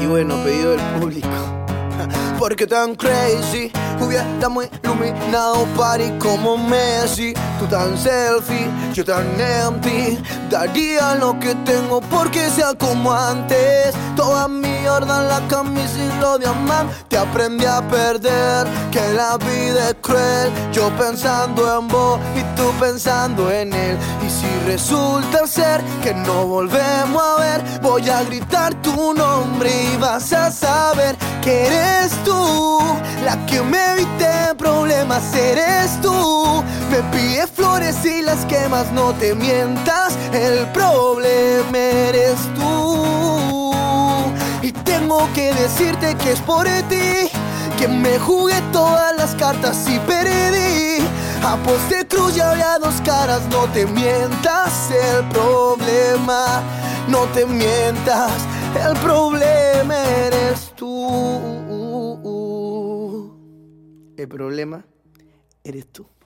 bueno, pedido del público. Porque tan crazy, hubiéramos iluminado party como Messi. Tú tan selfie, yo tan empty. Daría lo que tengo porque sea como antes. Toda mi Jordan, la camisa y los diamantes. Aprendí a perder, que la vida es cruel. Yo pensando en vos y tú pensando en él. Y si resulta ser que no volvemos a ver, voy a gritar tu nombre y vas a saber que eres tú la que me evite problemas, eres tú. Me pides flores y las quemas, no te mientas, el problema eres tú. Y tengo que decirte que es por ti que me jugué todas las cartas y perdí. Aposté cruz y había dos caras, no te mientas, el problema, no te mientas, el problema eres tú. El problema eres tú.